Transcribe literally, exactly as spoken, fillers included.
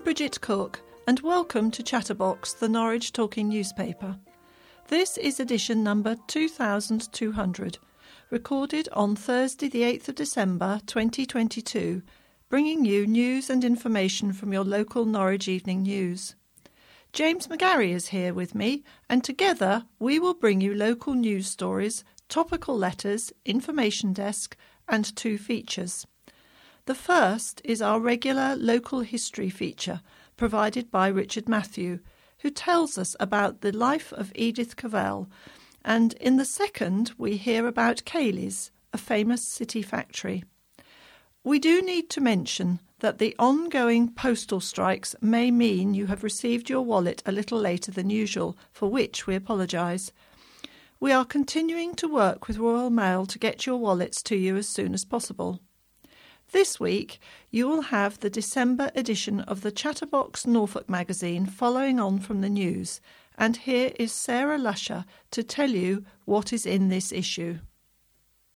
Bridget Cook, and welcome to Chatterbox, the Norwich Talking newspaper. This is edition number two thousand two hundred, recorded on Thursday the eighth of December twenty twenty-two, bringing you news and information from your local Norwich Evening News. James McGarry is here with me, and together we will bring you local news stories, topical letters, information desk, and two features. The first is our regular local history feature, provided by Richard Matthew, who tells us about the life of Edith Cavell, and in the second we hear about Cayley's, a famous city factory. We do need to mention that the ongoing postal strikes may mean you have received your wallet a little later than usual, for which we apologise. We are continuing to work with Royal Mail to get your wallets to you as soon as possible. This week, you will have the December edition of the Chatterbox Norfolk magazine following on from the news, and here is Sarah Lusher to tell you what is in this issue.